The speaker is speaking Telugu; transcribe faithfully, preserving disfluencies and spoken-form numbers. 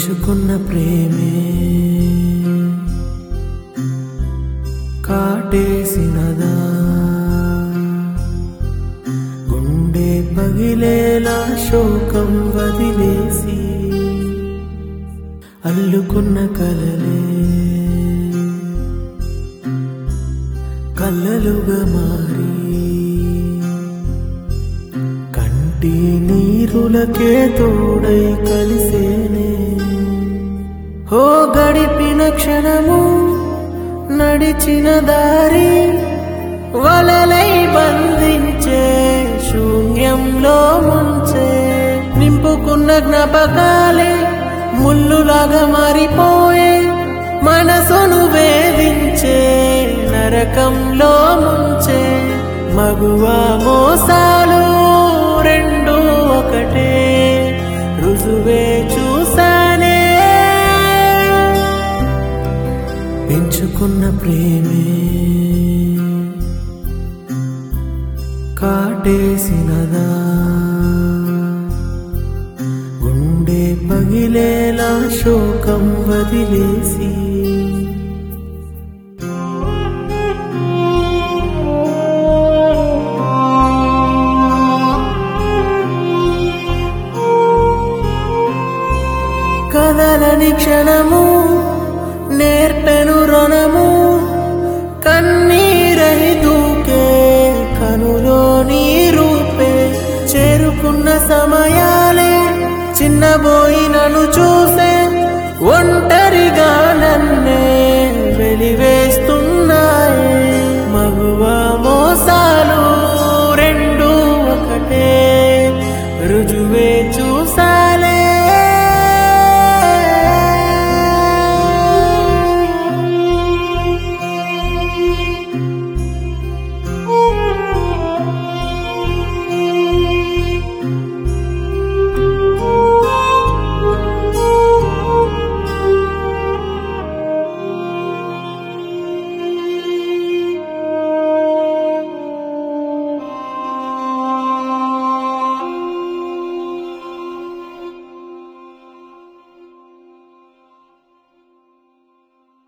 పెంచుకున్న ప్రేమే కాటేసినదా, గుండె పగిలేలా శోకం వదిలేసి అల్లుకున్న కలలే కలలుగా మారి కంటి నీరులకే తోడై కలిసేనే. హో గడిపిన క్షణము నడిచిన దారి వలలై బంధించే శూన్యంలో ముంచే. నింపుకున్న జ్ఞాపకాలే ముల్లులాగా మారిపోయే, మనసును వేధించే నరకంలో ముంచే. మగువా మోసాలు రెండు ఒకటే రుజువే చూసానే. పెంచుకున్న ప్రేమే కాటేసినదా, గుండె పగిలేలా శోకం వదిలేసి కదలని క్షణము నేర్పెను రుణము. కన్నీరై దూకే కనులో నీ రూపే, చేరుకున్న సమయాలే చిన్నబోయి నన్ను చూసే. ఒంటరిగా నన్నే వెలివే